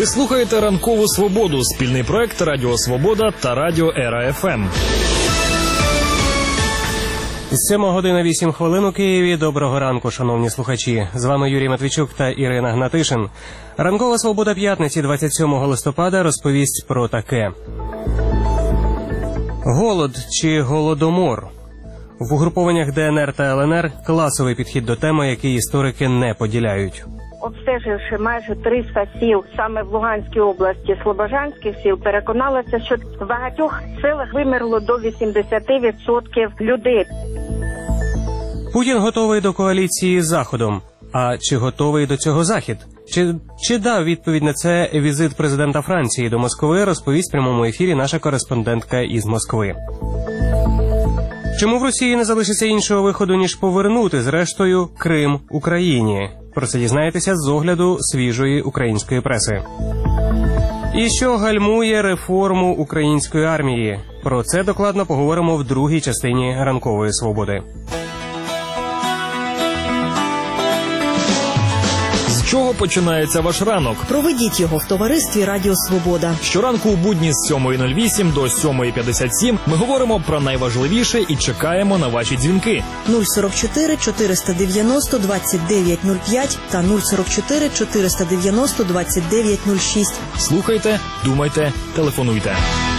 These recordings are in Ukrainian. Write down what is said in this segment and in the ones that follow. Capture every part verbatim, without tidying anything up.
Ви слухаєте «Ранкову свободу» – спільний проект Радіо Свобода та Радіо Ера-ФМ. сьома година вісім хвилин у Києві. Доброго ранку, шановні слухачі. З вами Юрій Матвійчук та Ірина Гнатишин. «Ранкова свобода» п'ятниці двадцять сьомого листопада розповість про таке. Голод чи голодомор? В угрупованнях Де Ен Ер та Ел Ен Ер класовий підхід до теми, який історики не поділяють. Обстеживши майже триста сіл саме в Луганській області, слобожанських сіл, переконалася, що в багатьох селах вимерло до вісімдесят відсотків людей. Путін готовий до коаліції з Заходом. А чи готовий до цього Захід? Чи, чи дав відповідь на це візит президента Франції до Москви, розповість в прямому ефірі наша кореспондентка із Москви. Чому в Росії не залишиться іншого виходу, ніж повернути, зрештою, Крим Україні? Про це дізнаєтеся з огляду свіжої української преси. І що гальмує реформу української армії? Про це докладно поговоримо в другій частині «Ранкової свободи». З чого починається ваш ранок? Проведіть його в товаристві Радіо Свобода. Щоранку у будні з сьомої нуль вісім до сьомої п'ятдесят сім ми говоримо про найважливіше і чекаємо на ваші дзвінки. нуль сорок чотири чотириста дев'яносто двадцять дев'ять нуль п'ять та нуль сорок чотири чотириста дев'яносто двадцять дев'ять нуль шість. Слухайте, думайте, телефонуйте.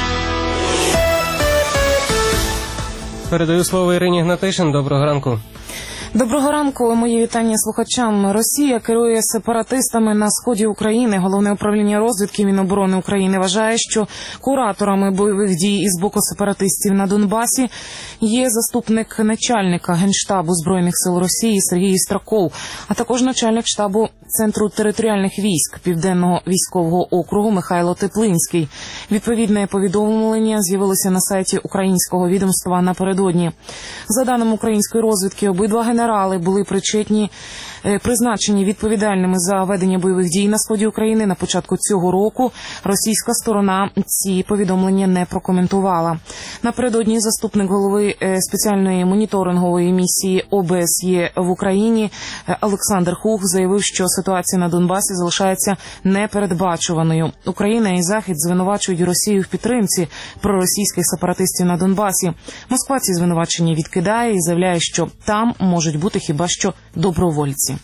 Передаю слово Ірині Гнатишин. Доброго ранку. Доброго ранку, мої вітання слухачам. Росія керує сепаратистами на сході України. Головне управління розвідки Міноборони України вважає, що кураторами бойових дій із боку сепаратистів на Донбасі є заступник начальника Генштабу Збройних сил Росії Сергій Страков, а також начальник штабу Центру територіальних військ Південного військового округу Михайло Теплинський. Відповідне повідомлення з'явилося на сайті українського відомства напередодні. За даними української розвідки, обидва генерали були причетні, призначені відповідальними за ведення бойових дій на сході України на початку цього року. Російська сторона ці повідомлення не прокоментувала. Напередодні заступник голови спеціальної моніторингової місії О Б С Є в Україні Олександр Хух заявив, що ситуація на Донбасі залишається непередбачуваною. Україна і Захід звинувачують Росію в підтримці проросійських сепаратистів на Донбасі. Москва ці звинувачення відкидає і заявляє, що там можуть бути хіба що добровольці.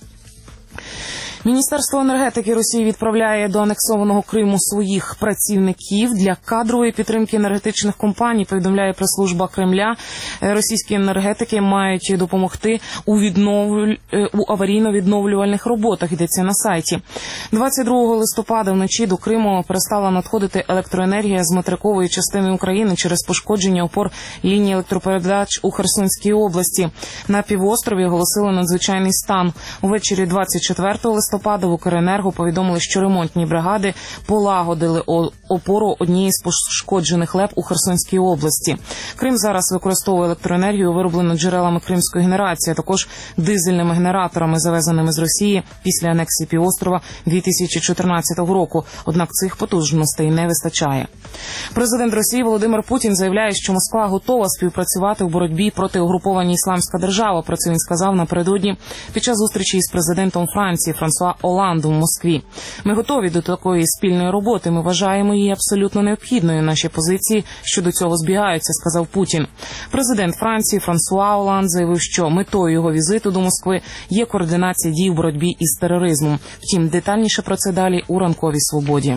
Міністерство енергетики Росії відправляє до анексованого Криму своїх працівників для кадрової підтримки енергетичних компаній, повідомляє прес-служба Кремля. Російські енергетики мають допомогти у, відновлю... у аварійно-відновлювальних роботах, йдеться на сайті. двадцять другого листопада вночі до Криму перестала надходити електроенергія з материкової частини України через пошкодження опор лінії електропередач у Херсонській області. На півострові оголосили надзвичайний стан. Увечері двадцять четвертого листопада листопада в Укренерго повідомили, що ремонтні бригади полагодили опору однієї з пошкоджених ЛЕП у Херсонській області. Крим зараз використовує електроенергію, вироблену джерелами кримської генерації, а також дизельними генераторами, завезеними з Росії після анексії півострова дві тисячі чотирнадцятого року. Однак цих потужностей не вистачає. Президент Росії Володимир Путін заявляє, що Москва готова співпрацювати у боротьбі проти угруповання «Ісламська держава». Про це він сказав напередодні під час зустрічі із президентом Франції Франсуа Оландом в Москві. Ми готові до такої спільної роботи. Ми вважаємо її абсолютно необхідною. Наші позиції щодо цього збігаються, сказав Путін. Президент Франції Франсуа Оланд заявив, що метою його візиту до Москви є координація дій у боротьбі із тероризмом. Втім, детальніше про це далі у «Ранковій свободі».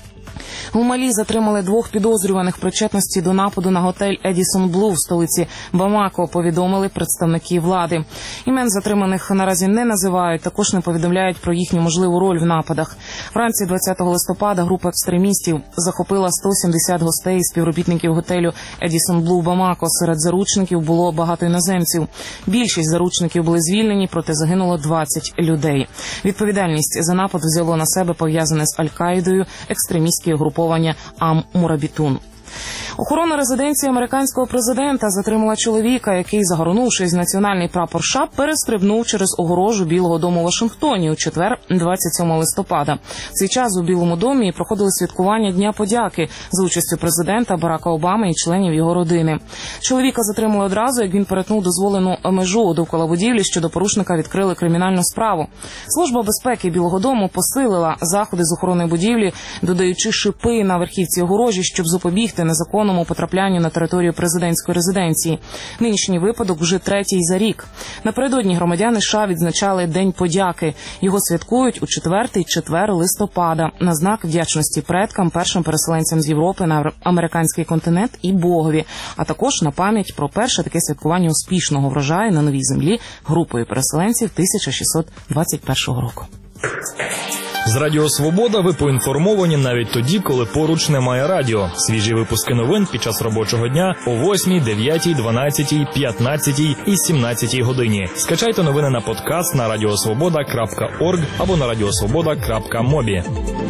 У Малі затримали двох підозрюваних в причетності до нападу на готель Едісон Блу в столиці Бамако, повідомили представники влади. Імен затриманих наразі не називають, також не повідомляють про їхню можливу роль в нападах. Вранці двадцятого листопада група екстремістів захопила сто сімдесят гостей і співробітників готелю Едісон Блу в Бамако. Серед заручників було багато іноземців. Більшість заручників були звільнені, проте загинуло двадцять людей. Відповідальність за напад взяло на себе пов'язане з Аль-Каїдою екстремістське угруповання Ам-Мурабітун. Охорона резиденції американського президента затримала чоловіка, який, загорнувшись в національний прапор США, перестрибнув через огорожу Білого дому у Вашингтоні у четвер, двадцять сьомого листопада. В цей час у Білому домі проходили святкування Дня подяки за участю президента Барака Обами і членів його родини. Чоловіка затримали одразу, як він перетнув дозволену межу. Довкола будівлі щодо порушника відкрили кримінальну справу. Служба безпеки Білого дому посилила заходи з охорони будівлі, додаючи шипи на верхівці огорожі, щоб запобігти незаконному потраплянню на територію президентської резиденції. Нинішній випадок вже третій за рік. Напередодні громадяни США відзначали День подяки. Його святкують у четвертий четвер листопада на знак вдячності предкам, першим переселенцям з Європи на американський континент і Богові, а також на пам'ять про перше таке святкування успішного врожаю на новій землі групою переселенців тисяча шістсот двадцять першого року. З Радіо Свобода ви поінформовані навіть тоді, коли поруч немає радіо. Свіжі випуски новин під час робочого дня о восьмій, дев'ятій, дванадцятій, п'ятнадцятій і сімнадцятій годині. Скачайте новини на подкаст на радіосвобода крапка орг або на радіосвобода крапка мобі.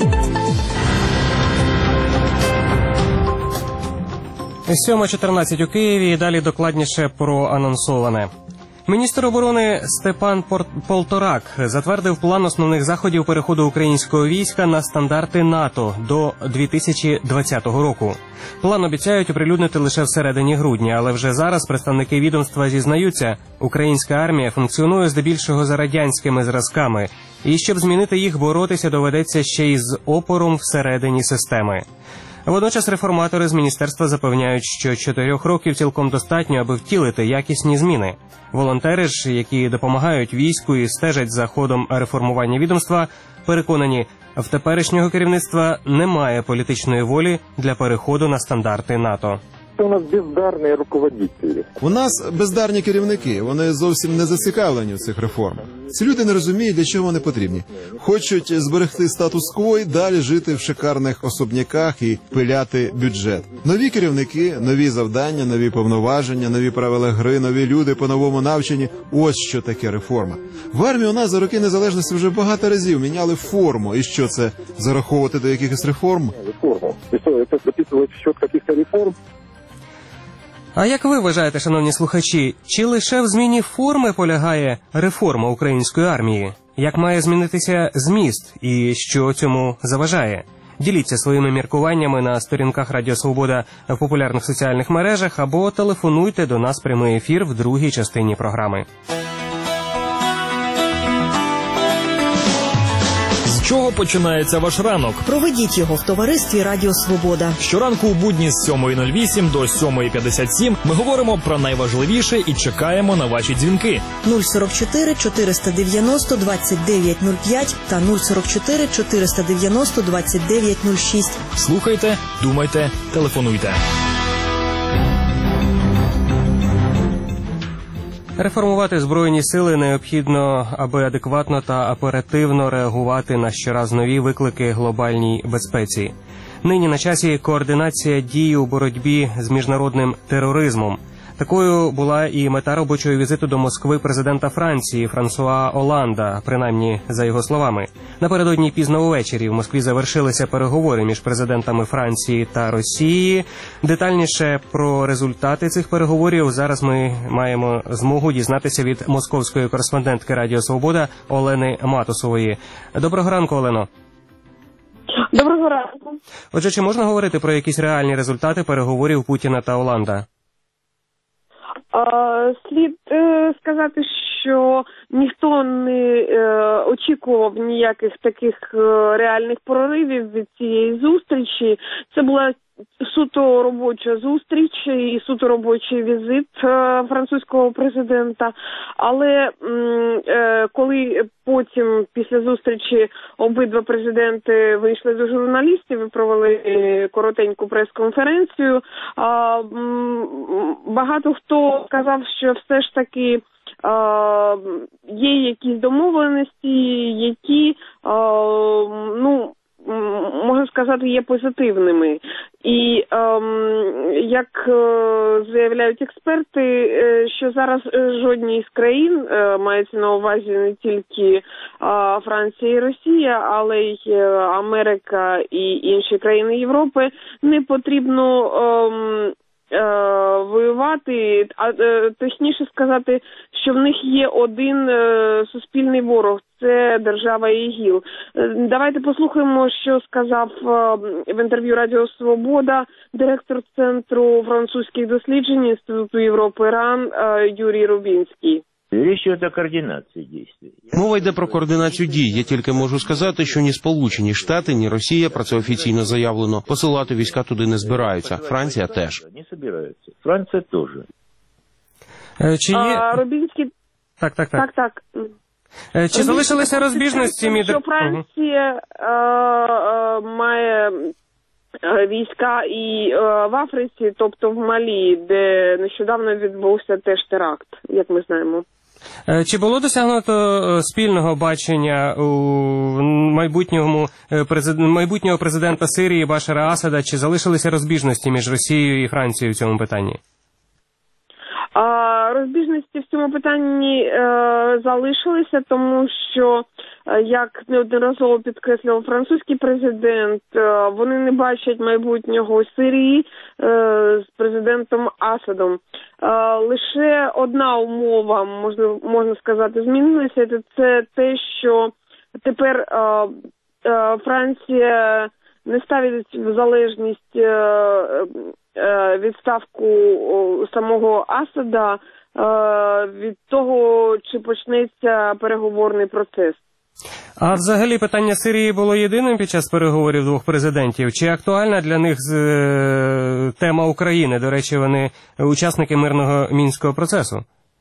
сьома чотирнадцять у Києві і далі докладніше про анонсоване. Міністр оборони Степан Полторак затвердив план основних заходів переходу українського війська на стандарти НАТО до дві тисячі двадцятого року. План обіцяють оприлюднити лише всередині грудня, але вже зараз представники відомства зізнаються, українська армія функціонує здебільшого за радянськими зразками, і щоб змінити їх, боротися доведеться ще й з опором всередині системи. Водночас реформатори з міністерства запевняють, що чотирьох років цілком достатньо, аби втілити якісні зміни. Волонтери ж, які допомагають війську і стежать за ходом реформування відомства, переконані, в теперішнього керівництва немає політичної волі для переходу на стандарти НАТО. У нас бездарні руководителі. У нас бездарні керівники, вони зовсім не зацікавлені в цих реформах. Ці люди не розуміють, для чого вони потрібні. Хочуть зберегти статус-кво і далі жити в шикарних особняках і пиляти бюджет. Нові керівники, нові завдання, нові повноваження, нові правила гри, нові люди по-новому навчені. Ось що таке реформа. В армії у нас за роки незалежності вже багато разів міняли форму. І що це, зараховувати до якихось реформ? Реформу. І що, це записувати в счет якихось реформ? А як ви вважаєте, шановні слухачі, чи лише в зміні форми полягає реформа української армії? Як має змінитися зміст і що цьому заважає? Діліться своїми міркуваннями на сторінках Радіо Свобода в популярних соціальних мережах або телефонуйте до нас в прямий ефір в другій частині програми. З чого починається ваш ранок? Проведіть його в товаристві Радіо Свобода. Щоранку у будні з сьомої нуль вісім до сьомої п'ятдесят сім ми говоримо про найважливіше і чекаємо на ваші дзвінки. нуль сорок чотири чотириста дев'яносто двадцять дев'ять нуль п'ять та нуль сорок чотири чотириста дев'яносто двадцять дев'ять нуль шість. Слухайте, думайте, телефонуйте. Реформувати Збройні сили необхідно, аби адекватно та оперативно реагувати на щораз нові виклики глобальній безпеці. Нині на часі координація дій у боротьбі з міжнародним тероризмом. Такою була і мета робочого візиту до Москви президента Франції Франсуа Оланда, принаймні за його словами. Напередодні пізно увечері в Москві завершилися переговори між президентами Франції та Росії. Детальніше про результати цих переговорів зараз ми маємо змогу дізнатися від московської кореспондентки Радіо Свобода Олени Матусової. Доброго ранку, Олено. Доброго ранку. Отже, чи можна говорити про якісь реальні результати переговорів Путіна та Оланда? Слід е, сказати, що ніхто не е, очікував ніяких таких е, реальних проривів від цієї зустрічі. Це була суто робоча зустріч і суто робочий візит е, французького президента. Але м, е, коли потім, після зустрічі, обидва президенти вийшли до журналістів і провели коротеньку прес-конференцію, е, м, багато хто сказав, що все ж таки е, є якісь домовленості, які, е, ну, можна сказати, є позитивними. І ем, як е, заявляють експерти, е, що зараз жодній з країн, е, мається на увазі не тільки е, Франція і Росія, але й е, Америка і інші країни Європи, не потрібно е, е, воювати, а е, точніше сказати, що в них є один е, суспільний ворог – це держава ІГІЛ. Давайте послухаємо, що сказав е, в інтерв'ю Радіо Свобода директор Центру французьких досліджень Інституту Європи РАН е, Юрій Рубінський. Річ йде про координацію дій. Мова йде про координацію дій. Я тільки можу сказати, що ні Сполучені Штати, ні Росія, про це офіційно заявлено, посилати війська туди не збираються. Франція теж. Не збираються. Франція теж. Чи є... А, Рубінський... Так, так, так. Так, так. Чи Рубінський... залишилися розбіжності між... Що Франція uh-huh. е, е, має війська і е, в Африці, тобто в Малі, де нещодавно відбувся теж теракт, як ми знаємо. Чи було досягнуто спільного бачення у майбутнього, майбутнього президента Сирії Башара Асада, чи залишилися розбіжності між Росією і Францією в цьому питанні? А, розбіжності в цьому питанні е, залишилися, тому що, е, як неодноразово підкреслював французький президент, е, вони не бачать майбутнього Сирії е, з президентом Асадом. Е, лише одна умова, можна, можна сказати, змінилася, це те, що тепер е, е, Франція не ставить в залежність е, відставку самого Асада від того, чи почнеться переговорний процес. А взагалі питання Сирії було єдиним під час переговорів двох президентів? Чи актуальна для них е, тема України? До речі, вони учасники мирного мінського процесу.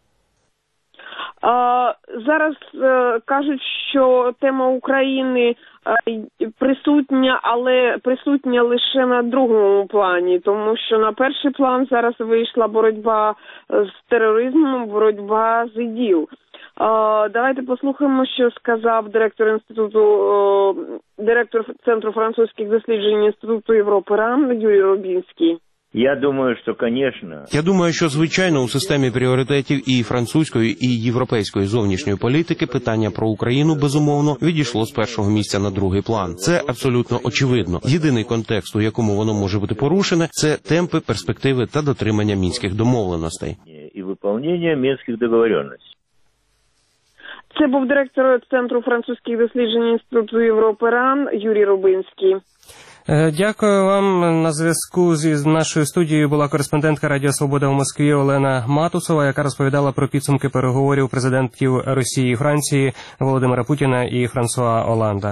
А, зараз е, кажуть, що тема України е, присутня, але присутня лише на другому плані, тому що на перший план зараз вийшла боротьба з тероризмом, боротьба з ІДІЛ. Е, давайте послухаємо, що сказав директор інституту, е, директор Центру французьких досліджень Інституту Європи РАН Юрій Рубінський. Я думаю, що, звісно... Я думаю, що, звичайно, у системі пріоритетів і французької, і європейської зовнішньої політики питання про Україну, безумовно, відійшло з першого місця на другий план. Це абсолютно очевидно. Єдиний контекст, у якому воно може бути порушене, це темпи, перспективи та дотримання мінських домовленостей. І виконання мінських домовленостей. Це був директор Центру французьких досліджень Інституту Європи РАН Юрій Рубінський. Дякую вам. На зв'язку з нашою студією була кореспондентка Радіо Свобода в Москві Олена Матусова, яка розповідала про підсумки переговорів президентів Росії і Франції Володимира Путіна і Франсуа Оланда.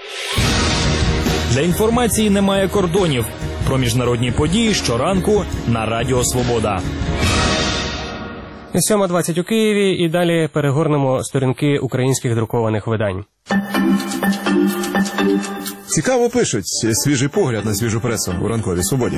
Для інформації немає кордонів. Про міжнародні події щоранку на Радіо Свобода. сьома двадцять у Києві і далі перегорнемо сторінки українських друкованих видань. Цікаво пишуть. Свіжий погляд на свіжу пресу у ранковій Свободі.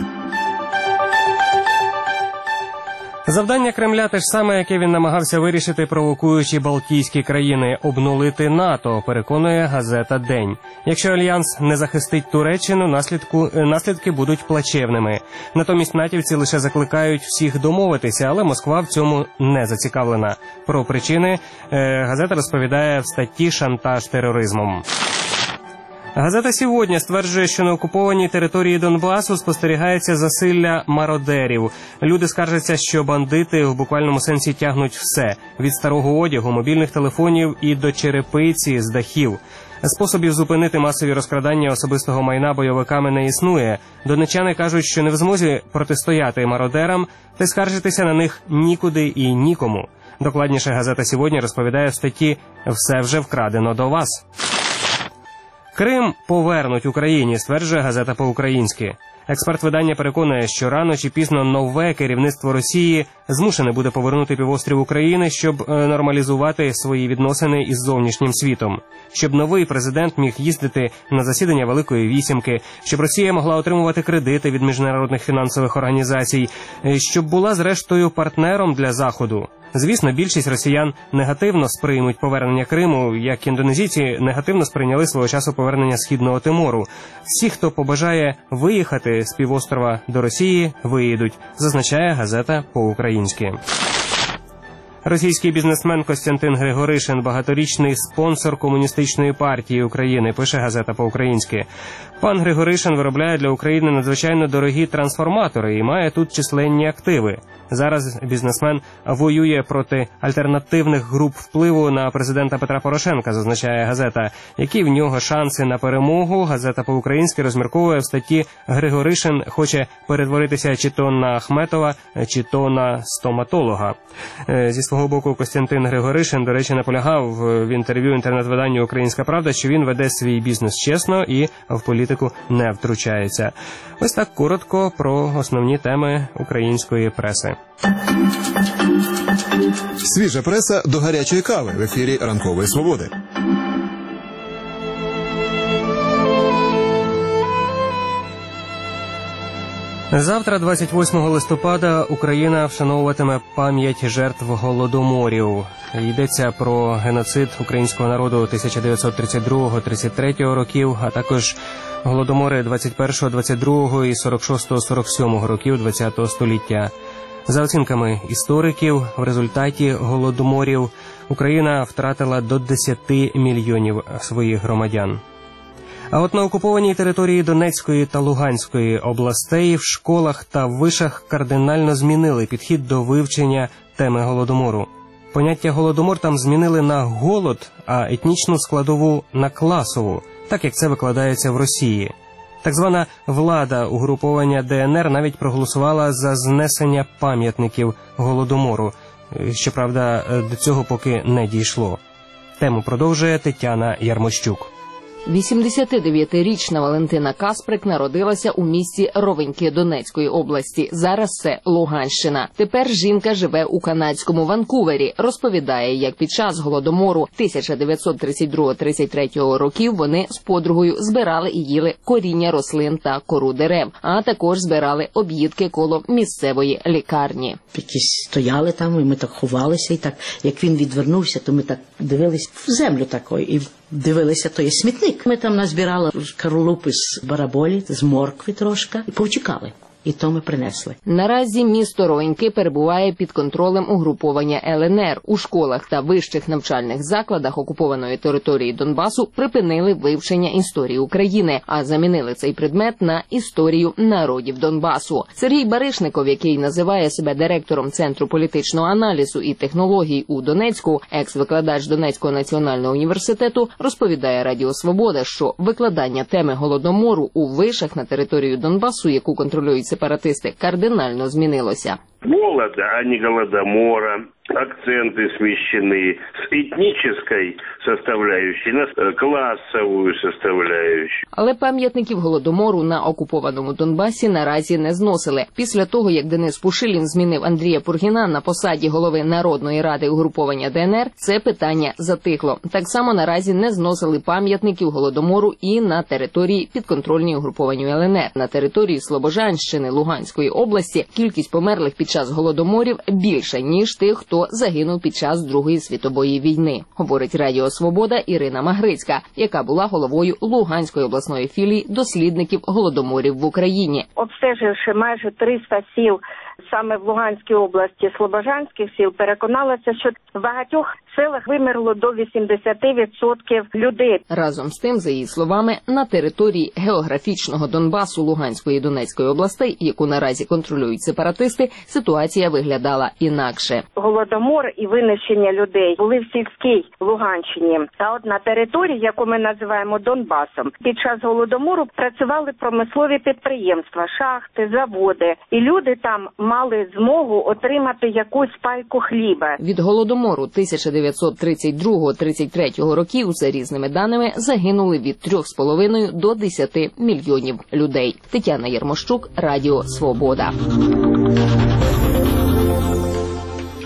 Завдання Кремля те ж саме, яке він намагався вирішити, провокуючи Балтійські країни – обнулити НАТО, переконує газета «День». Якщо Альянс не захистить Туреччину, наслідку, наслідки будуть плачевними. Натомість натівці лише закликають всіх домовитися, але Москва в цьому не зацікавлена. Про причини е, газета розповідає в статті «Шантаж тероризмом». Газета «Сьогодні» стверджує, що на окупованій території Донбасу спостерігається засилля мародерів. Люди скаржаться, що бандити в буквальному сенсі тягнуть все – від старого одягу, мобільних телефонів і до черепиці з дахів. Способів зупинити масові розкрадання особистого майна бойовиками не існує. Донеччани кажуть, що не в змозі протистояти мародерам, та скаржитися на них нікуди і нікому. Докладніше газета «Сьогодні» розповідає в статті «Все вже вкрадено до вас». Крим повернуть Україні, стверджує газета по-українськи. Експерт видання переконує, що рано чи пізно нове керівництво Росії змушене буде повернути півострів України, щоб нормалізувати свої відносини із зовнішнім світом. Щоб новий президент міг їздити на засідання Великої Вісімки, щоб Росія могла отримувати кредити від міжнародних фінансових організацій, щоб була зрештою партнером для Заходу. Звісно, більшість росіян негативно сприймуть повернення Криму, як індонезійці негативно сприйняли свого часу повернення Східного Тимору. Всі, хто побажає виїхати з півострова до Росії, виїдуть, зазначає газета «По-українськи». Російський бізнесмен Костянтин Григоришин – багаторічний спонсор Комуністичної партії України, пише газета «По-українськи». Пан Григоришин виробляє для України надзвичайно дорогі трансформатори і має тут численні активи. Зараз бізнесмен воює проти альтернативних груп впливу на президента Петра Порошенка, зазначає газета. Які в нього шанси на перемогу, газета «По-українськи» розмірковує в статті «Григоришин хоче перетворитися чи то на Ахметова, чи то на стоматолога». Зі свого боку, Костянтин Григоришин, до речі, наполягав в інтерв'ю інтернет-виданню «Українська правда», що він веде свій бізнес чесно і в політику не втручається. Ось так коротко про основні теми української преси. Свіжа преса до гарячої кави в ефірі «Ранкової свободи». Завтра, двадцять восьмого листопада, Україна вшановуватиме пам'ять жертв голодоморів. Йдеться про геноцид українського народу тисяча дев'ятсот тридцять другого - тридцять третього років, а також голодомори двадцять першого - двадцять другого і сорок шостого - сорок сьомого років ХХ століття. За оцінками істориків, в результаті голодоморів Україна втратила до десяти мільйонів своїх громадян. А от на окупованій території Донецької та Луганської областей в школах та вишах кардинально змінили підхід до вивчення теми голодомору. Поняття голодомор там змінили на голод, а етнічну складову на класову, так як це викладається в Росії. Так звана влада угруповання Де Ен Ер навіть проголосувала за знесення пам'ятників голодомору. Щоправда, до цього поки не дійшло. Тему продовжує Тетяна Ярмощук. вісімдесятидев'ятирічна Валентина Касприк народилася у місті Ровеньки Донецької області. Зараз це Луганщина. Тепер жінка живе у канадському Ванкувері. Розповідає, як під час голодомору тисяча дев'ятсот тридцять другого - тридцять третього років вони з подругою збирали і їли коріння рослин та кору дерев, а також збирали об'їдки коло місцевої лікарні. Якісь стояли там, і ми так ховалися, і так, як він відвернувся, то ми так дивились в землю такою, і дивилися, то є смітник. Ми там назбирали шкарлупи з бараболі, з моркви трошки, і повтікали. І то ми принесли. Наразі місто Ровеньки перебуває під контролем угруповання Ел Ен Ер. У школах та вищих навчальних закладах окупованої території Донбасу припинили вивчення історії України, а замінили цей предмет на історію народів Донбасу. Сергій Баришников, який називає себе директором Центру політичного аналізу і технологій у Донецьку, екс-викладач Донецького національного університету, розповідає Радіо Свобода, що викладання теми голодомору у вишах на територію Донбасу, яку контролюють сепаратисти, кардинально змінилося. Голода, а не голодомора. Акценты смещены с этнической составляющей на классовую составляющую. Але пам'ятників голодомору на окупованому Донбасі наразі не зносили. Після того, як Денис Пушилін змінив Андрія Пургіна на посаді голови Народної ради угруповання Де Ен Ер, це питання затихло. Так само наразі не зносили пам'ятників голодомору і на території підконтрольній угрупованню Ел Ен Ер. На території Слобожанщини Луганської області кількість померлих під час голодоморів більша, ніж тих, хто загинув під час Другої світової війни, говорить Радіо Свобода Ірина Магрицька, яка була головою Луганської обласної філії дослідників голодоморів в Україні. Обстеживши майже триста сіл саме в Луганській області, слобожанських сіл, переконалася, що в багатьох селах вимерло до вісімдесят відсотків людей. Разом з тим, за її словами, на території географічного Донбасу Луганської і Донецької областей, яку наразі контролюють сепаратисти, ситуація виглядала інакше. Голодомор і винищення людей були в сільській Луганщині. А от на території, яку ми називаємо Донбасом, під час голодомору працювали промислові підприємства, шахти, заводи. І люди там мали змогу отримати якусь пайку хліба. Від голодомору тисяча дев'ятсот тридцять другого - тридцять третього років, за різними даними, загинули від трьох з половиною до десяти мільйонів людей. Тетяна Ярмощук, Радіо Свобода.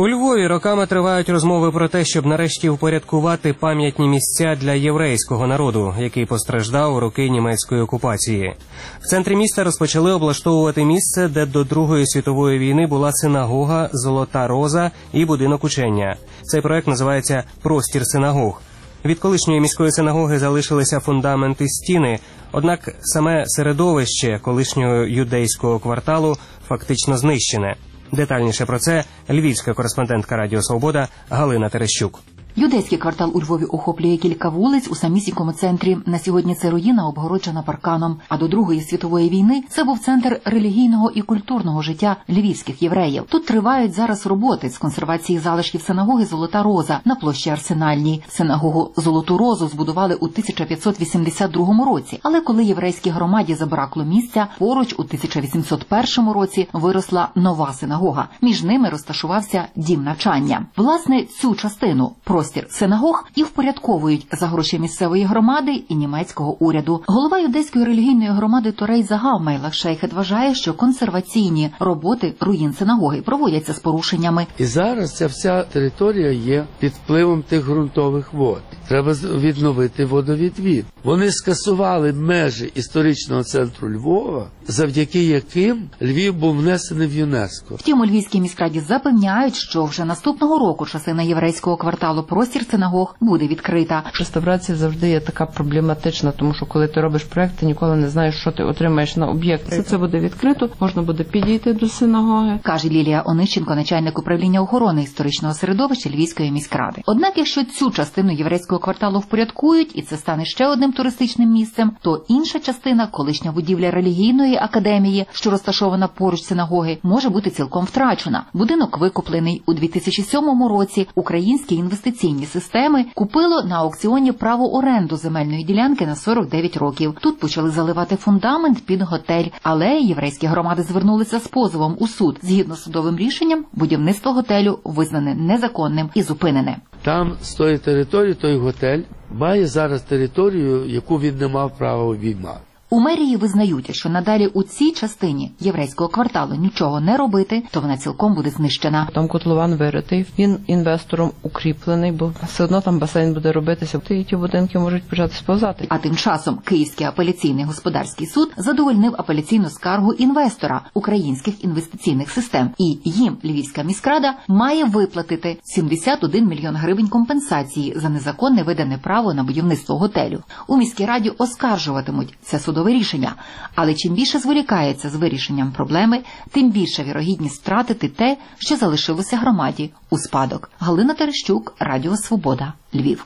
У Львові роками тривають розмови про те, щоб нарешті впорядкувати пам'ятні місця для єврейського народу, який постраждав у роки німецької окупації. В центрі міста розпочали облаштовувати місце, де до Другої світової війни була синагога «Золота Роза» і будинок учення. Цей проект називається «Простір синагог». Від колишньої міської синагоги залишилися фундаменти стіни, однак саме середовище колишнього юдейського кварталу фактично знищене. Детальніше про це львівська кореспондентка Радіо Свобода Галина Терещук. Юдейський квартал у Львові охоплює кілька вулиць у самісінькому центрі. На сьогодні це руїна, обгороджена парканом. А до Другої світової війни це був центр релігійного і культурного життя львівських євреїв. Тут тривають зараз роботи з консервації залишків синагоги «Золота Роза» на площі Арсенальній. Синагогу «Золоту Розу» збудували у тисяча п'ятсот вісімдесят другому році. Але коли єврейській громаді забракло місця, поруч у тисяча вісімсот першому році виросла нова синагога. Між ними розташувався дім навчання. Власне, цю частину простір синагог і впорядковують за гроші місцевої громади і німецького уряду. Голова юдейської релігійної громади Торей Загав Мейлах Шейхет вважає, що консерваційні роботи руїн синагоги проводяться з порушеннями. І зараз ця вся територія є під впливом тих ґрунтових вод. Треба відновити водовідвід. Вони скасували межі історичного центру Львова, завдяки яким Львів був внесений в ЮНЕСКО. Втім, у Львівській міськраді запевняють, що вже наступного року частина єврейського кварталу простір синагог буде відкрита. Реставрація завжди є така проблематична, тому що коли ти робиш проект, ти ніколи не знаєш, що ти отримаєш на об'єкт. Все це буде відкрито, можна буде підійти до синагоги. Каже Лілія Онищенко, начальник управління охорони історичного середовища Львівської міськради. Однак, якщо цю частину єврейського кварталу впорядкують, і це стане ще одним туристичним місцем, то інша частина, колишня будівля релігійної академії, що розташована поруч синагоги, може бути цілком втрачена. Будинок викуплений у дві тисячі сьомому році. Українські інвестиційні системи купило на аукціоні право оренду земельної ділянки на сорок дев'ять років. Тут почали заливати фундамент під готель, але єврейські громади звернулися з позовом у суд. Згідно з судовим рішенням, будівництво готелю визнане незаконним і зупинене. Там з тої території той готель має зараз територію, яку він не мав права обіймати. У мерії визнають, що надалі у цій частині єврейського кварталу нічого не робити, то вона цілком буде знищена. Там котлован виритий, він інвестором укріплений, бо все одно там басейн буде робитися, і ті будинки можуть почати сповзати. А тим часом Київський апеляційний господарський суд задовольнив апеляційну скаргу інвестора українських інвестиційних систем. І їм Львівська міськрада має виплатити сімдесят один мільйон гривень компенсації за незаконне видане право на будівництво готелю. У міській раді оскаржуватимуть це судове рішення. Але чим більше зволікається з вирішенням проблеми, тим більша вірогідність втратити те, що залишилося громаді у спадок. Галина Терещук, Радіо Свобода, Львів.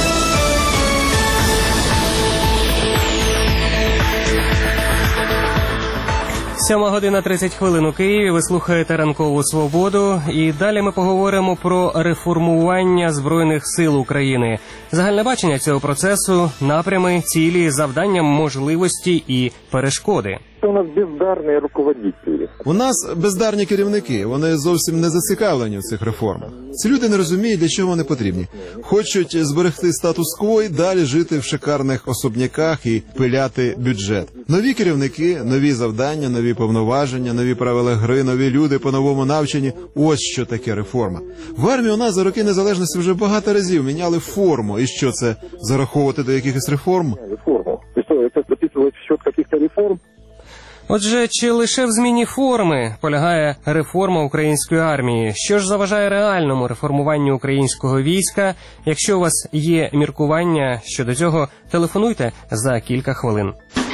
Сьома година тридцять хвилин у Києві. Ви слухаєте «Ранкову свободу». І далі ми поговоримо про реформування Збройних сил України. Загальне бачення цього процесу, напрями, цілі, завдання, можливості і перешкоди. У нас бездарні руководителі. У нас бездарні керівники, вони зовсім не зацікавлені в цих реформах. Ці люди не розуміють, для чого вони потрібні. Хочуть зберегти статус-кво і далі жити в шикарних особняках і пиляти бюджет. Нові керівники, нові завдання, нові повноваження, нові правила гри, нові люди по-новому навчені. Ось що таке реформа. В армії у нас за роки незалежності вже багато разів міняли форму. І що це, зараховувати до якихось реформ? Реформу. І що, це записувати в счет якихось реформ? Отже, чи лише в зміні форми полягає реформа української армії? Що ж заважає реальному реформуванню українського війська? Якщо у вас є міркування щодо цього, телефонуйте за кілька хвилин.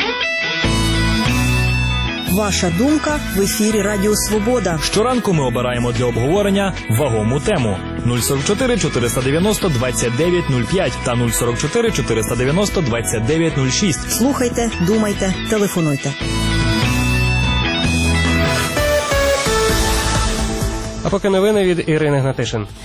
Ваша думка в ефірі Радіо Свобода. Щоранку ми обираємо для обговорення вагому тему. нуль сорок чотири чотириста дев'яносто двадцять дев'ять нуль п'ять та нуль сорок чотири чотириста дев'яносто двадцять дев'ять нуль шість. Слухайте, думайте, телефонуйте. А поки новини від Ірини Гнатишин.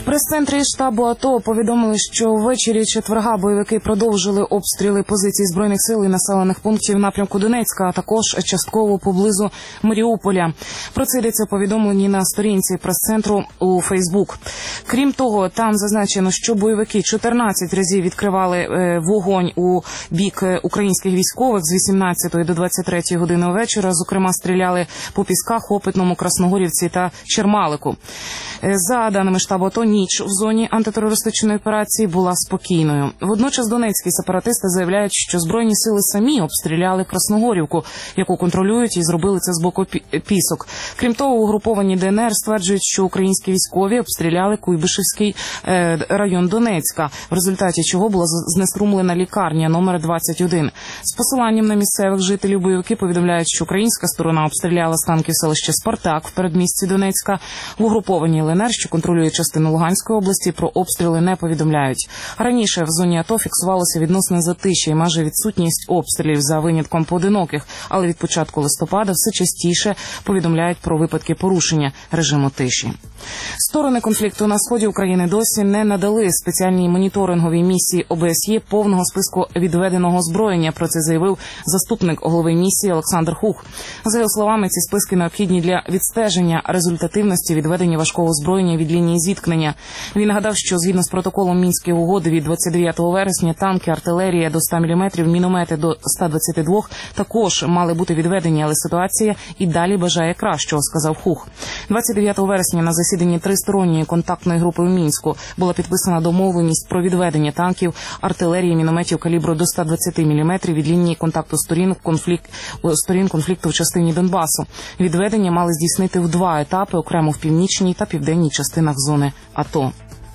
Прес-центрі штабу АТО повідомили, що ввечері четверга бойовики продовжили обстріли позицій Збройних сил і населених пунктів в напрямку Донецька, а також частково поблизу Маріуполя. Про це йдеться у повідомленні на сторінці прес-центру у Фейсбук. Крім того, там зазначено, що бойовики чотирнадцять разів відкривали е, вогонь у бік українських військових з вісімнадцятої до двадцять третьої години вечора. Зокрема, стріляли по Пісках, Опитному, Красногорівці та Чермалику. Е, за даними штабу АТО, ніч в зоні антитерористичної операції була спокійною. Водночас донецькі сепаратисти заявляють, що Збройні сили самі обстріляли Красногорівку, яку контролюють, і зробили це з боку Пісок. Крім того, угруповані ДНР стверджують, що українські військові обстріляли Куйбишевський е, район Донецька, в результаті чого була знеструмлена лікарня номер двадцять один. З посиланням на місцевих жителів бойовики повідомляють, що українська сторона обстріляла з танків селище Спартак в передмісті Донецька. В угрупованій ЛНР, що контролює частину Луганської області, про обстріли не повідомляють. Раніше в зоні АТО фіксувалося відносне затишя і майже відсутність обстрілів за винятком поодиноких, але від початку листопада все частіше повідомляють про випадки порушення режиму тиші. Сторони конфлікту на сході України досі не надали спеціальній моніторинговій місії ОБСЄ повного списку відведеного озброєння. Про це заявив заступник голови місії Олександр Хух. За його словами, ці списки необхідні для відстеження результативності відведення важкого озброєння від лінії зіткнення. Він нагадав, що згідно з протоколом Мінської угоди від двадцять дев'ятого вересня танки, артилерія до ста міліметрів, міномети до ста двадцяти двох також мали бути відведені, але ситуація і далі бажає кращого, сказав Хух. двадцять дев'ятого вересня на засіданні тристоронньої контактної групи у Мінську була підписана домовленість про відведення танків, артилерії, мінометів калібру до ста двадцяти міліметрів від лінії контакту сторін, конфлікт, сторін конфлікту в частині Донбасу. Відведення мали здійснити в два етапи, окремо в північній та південній частинах зони АТО.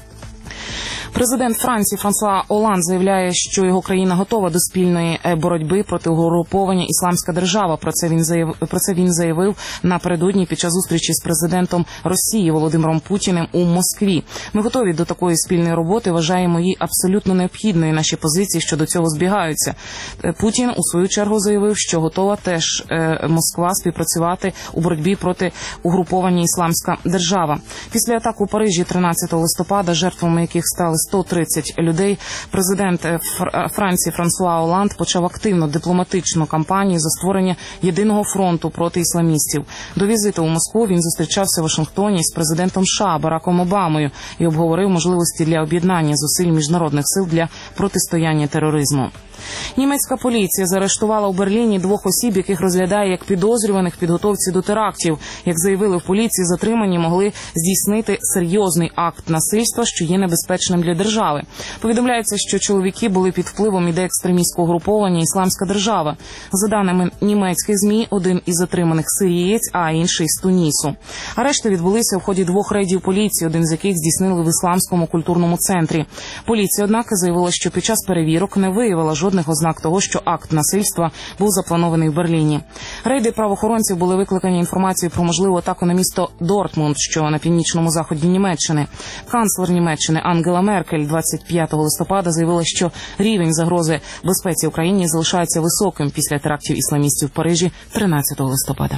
Президент Франції Франсуа Оланд заявляє, що його країна готова до спільної боротьби проти угруповання «Ісламська держава». Про це він заявив, про це він заявив напередодні під час зустрічі з президентом Росії Володимиром Путіним у Москві. Ми готові до такої спільної роботи, вважаємо її абсолютно необхідною. Наші позиції щодо цього збігаються. Путін у свою чергу заявив, що готова теж е, Москва співпрацювати у боротьбі проти угруповання «Ісламська держава». Після атак у Парижі тринадцятого листопада, жертвами яких стали сто тридцять людей, президент Франції Франсуа Оланд почав активну дипломатичну кампанію за створення єдиного фронту проти ісламістів. До візиту у Москву він зустрічався в Вашингтоні з президентом США Бараком Обамою і обговорив можливості для об'єднання зусиль міжнародних сил для протистояння тероризму. Німецька поліція заарештувала у Берліні двох осіб, яких розглядає як підозрюваних в підготовці до терактів. Як заявили в поліції, затримані могли здійснити серйозний акт насильства, що є небезпечним для держави. Повідомляється, що чоловіки були під впливом ідей екстремістського груповання «Ісламська держава». За даними німецьких ЗМІ, один із затриманих сирієць, а інший з Тунісу. Арешти відбулися в ході двох рейдів поліції, один з яких здійснили в Ісламському культурному центрі. Поліція, однак, заявила, що під час перевірок не виявила жодних ознак того, що акт насильства був запланований в Берліні. Рейди правоохоронців були викликані інформацією про можливу атаку на місто Дортмунд, що на північному заході Німеччини. Канцлер Німеччини Ангела Меркель двадцять п'ятого листопада заявила, що рівень загрози безпеці Україні залишається високим після терактів ісламістів в Парижі тринадцятого листопада.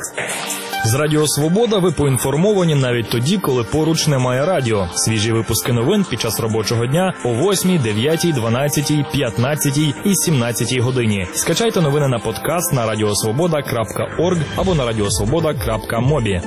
З Радіо Свобода ви поінформовані навіть тоді, коли поруч немає радіо. Свіжі випуски новин під час робочого дня о восьмій, дев'ятій, дванадцятій, п'ятнадцятій і сімнадцятій годині. Скачайте новини на подкаст на радіосвобода крапка орг або на радіосвобода крапка мобі.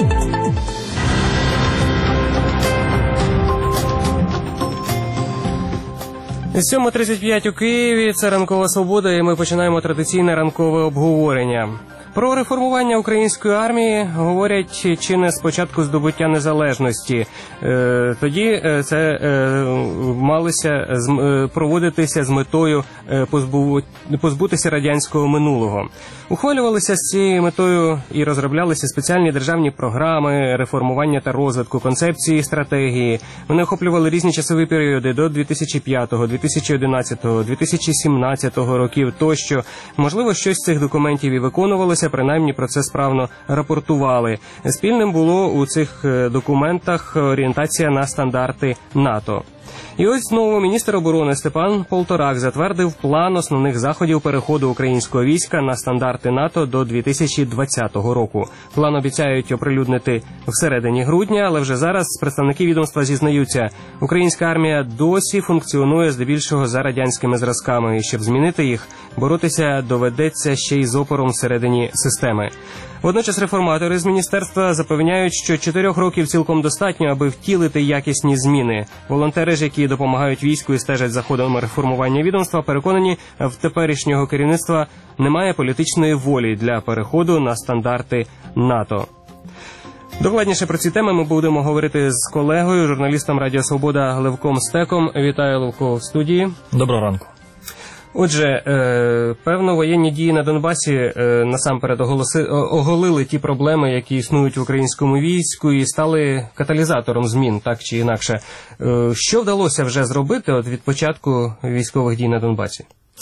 сьома тридцять п'ять у Києві, це «Ранкова Свобода», і ми починаємо традиційне ранкове обговорення. Про реформування української армії говорять чи не з початку здобуття незалежності. Е, тоді це е, малося з, проводитися з метою е, позбу, позбутися радянського минулого. Ухвалювалися з цією метою і розроблялися спеціальні державні програми реформування та розвитку, концепції, стратегії. Вони охоплювали різні часові періоди до дві тисячі п'ятого, дві тисячі одинадцятого, дві тисячі сімнадцятого років тощо. Можливо, щось з цих документів і виконувалося, принаймні про це справно рапортували. Спільним було у цих документах орієнтація на стандарти НАТО. І ось знову міністр оборони Степан Полторак затвердив план основних заходів переходу українського війська на стандарти НАТО до дві тисячі двадцятого року. План обіцяють оприлюднити всередині грудня, але вже зараз представники відомства зізнаються, українська армія досі функціонує здебільшого за радянськими зразками, і щоб змінити їх, боротися доведеться ще й з опором всередині системи. Водночас реформатори з міністерства запевняють, що чотирьох років цілком достатньо, аби втілити якісні зміни. Волонтери ж, які допомагають війську і стежать за ходом реформування відомства, переконані, в теперішнього керівництва немає політичної волі для переходу на стандарти НАТО. Докладніше про ці теми ми будемо говорити з колегою, журналістом Радіо Свобода Левком Стеком. Вітаю, Левко, в студії. Доброго ранку. Отже, е, певно, воєнні дії на Донбасі е, насамперед оголоси, оголили ті проблеми, які існують в українському війську, і стали каталізатором змін, так чи інакше. Е, що вдалося вже зробити от від початку військових дій на Донбасі?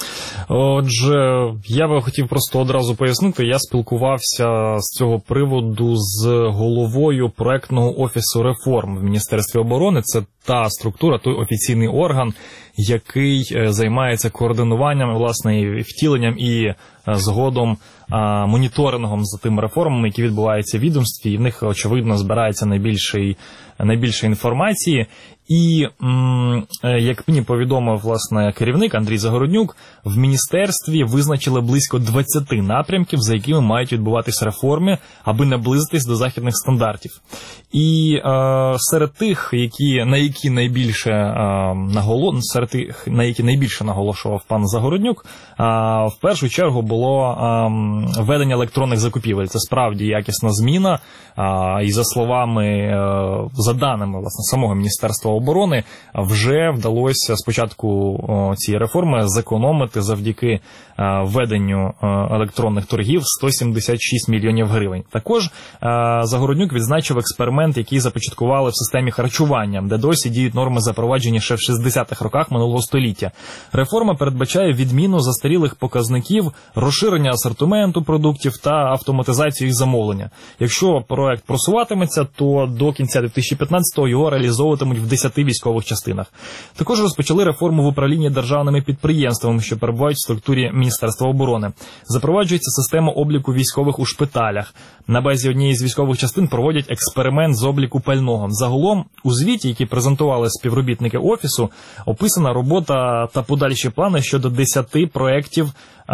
Отже, я би хотів просто одразу пояснити, я спілкувався з цього приводу з головою проектного офісу реформ в Міністерстві оборони. Це та структура, той офіційний орган, який займається координуванням, власне, і втіленням і згодом а, моніторингом за тими реформами, які відбуваються в відомстві, і в них, очевидно, збирається найбільше, найбільше інформації. І, м, як мені повідомив, власне, керівник Андрій Загороднюк, в міністерстві визначили близько двадцяти напрямків, за якими мають відбуватись реформи, аби наблизитись до західних стандартів. І е, серед тих, які, на які найбільше е, наголо, серед тих, на які найбільше наголошував пан Загороднюк, е, в першу чергу було е, введення електронних закупівель. Це справді якісна зміна, е, і за словами, е, за даними, власне, самого Міністерства оборони, вже вдалося спочатку цієї реформи зекономити завдяки введенню електронних торгів сто сімдесят шість мільйонів гривень. Також Загороднюк відзначив експеримент, який започаткували в системі харчування, де досі діють норми, запроваджені ще в шістдесятих роках минулого століття. Реформа передбачає відміну застарілих показників, розширення асортименту продуктів та автоматизацію їх замовлення. Якщо проект просуватиметься, то до кінця дві тисячі п'ятнадцятого його реалізовуватимуть в десяти військових частинах. Також розпочали реформу в управлінні державними підприємствами, що перебувають в структурі Міністерства оборони. Запроваджується система обліку військових у шпиталях. На базі однієї з військових частин проводять експеримент з обліку пального. Загалом, у звіті, який презентували співробітники Офісу, описана робота та подальші плани щодо десяти проєктів,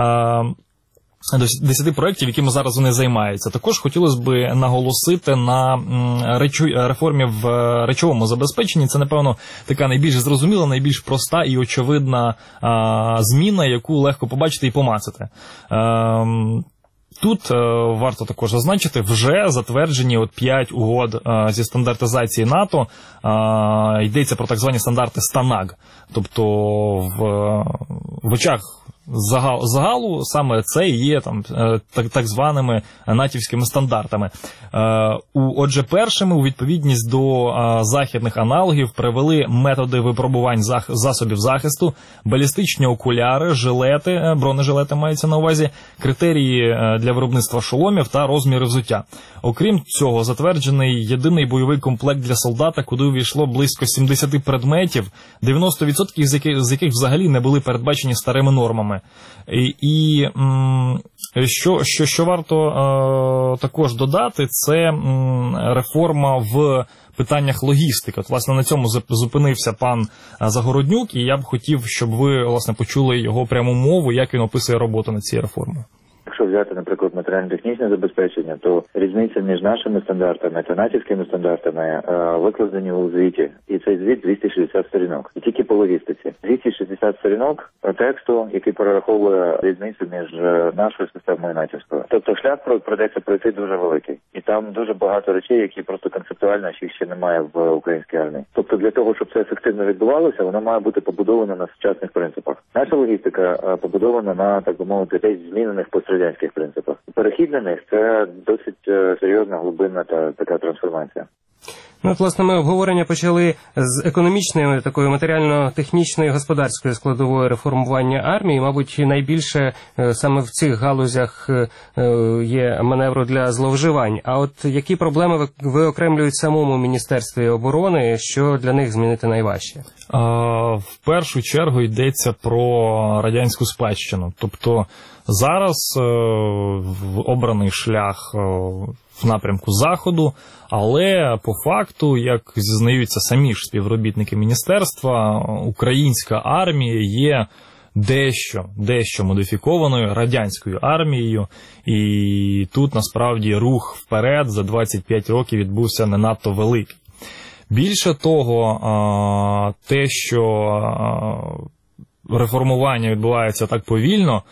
до десяти проєктів, якими зараз вони займаються. Також хотілося б наголосити на речу, реформі в речовому забезпеченні. Це, напевно, така найбільш зрозуміла, найбільш проста і очевидна а, зміна, яку легко побачити і помацати. А, Тут е, варто також зазначити, вже затверджені от п'ять угод е, зі стандартизації НАТО, е, йдеться про так звані стандарти СТАНАГ. Тобто в, в очах загал, загалу саме це і є там, е, так, так званими натівськими стандартами. Е, у, отже, першими у відповідність до е, західних аналогів привели методи випробувань зах, засобів захисту, балістичні окуляри, жилети, бронежилети маються на увазі, критерії е, для виробництва шоломів та розміри взуття. Окрім цього, затверджений єдиний бойовий комплект для солдата, куди увійшло близько сімдесят предметів, дев'яносто відсотків з яких, з яких взагалі не були передбачені старими нормами. І, і м, що, що, що варто е, також додати, це м, реформа в питаннях логістики. От, власне, на цьому зупинився пан Загороднюк, і я б хотів, щоб ви, власне, почули його пряму мову, як він описує роботу над цією реформою. Якщо взяти, наприклад, матеріально-технічне забезпечення, то різниця між нашими стандартами та натівськими стандартами е, викладені у звіті. І цей звіт двісті шістдесят сторінок. І тільки по логістиці. двісті шістдесят сторінок тексту, який перераховує різницю між нашою системою і натівською. Тобто шлях придеться пройти дуже великий. І там дуже багато речей, які просто концептуально їх ще немає в українській армії. Тобто для того, щоб це ефективно відбувалося, воно має бути побудовано на сучасних принципах. Наша логістика побудована на, так би мовити, десь змінених пострадянських принципах. Перехід на них – це досить серйозна, глибинна та така трансформація. Ну, от, власне, ми обговорення почали з економічної, такої матеріально-технічної, господарської складової реформування армії. Мабуть, найбільше саме в цих галузях є маневру для зловживань. А от які проблеми виокремлюють самому Міністерстві оборони, що для них змінити найважче? В першу чергу йдеться про радянську спадщину. Тобто зараз обраний шлях в напрямку Заходу, але по факту, як зізнаються самі ж співробітники міністерства, українська армія є дещо, дещо модифікованою радянською армією, і тут насправді рух вперед за двадцять п'ять років відбувся не надто великий. Більше того, те, що реформування відбувається так повільно,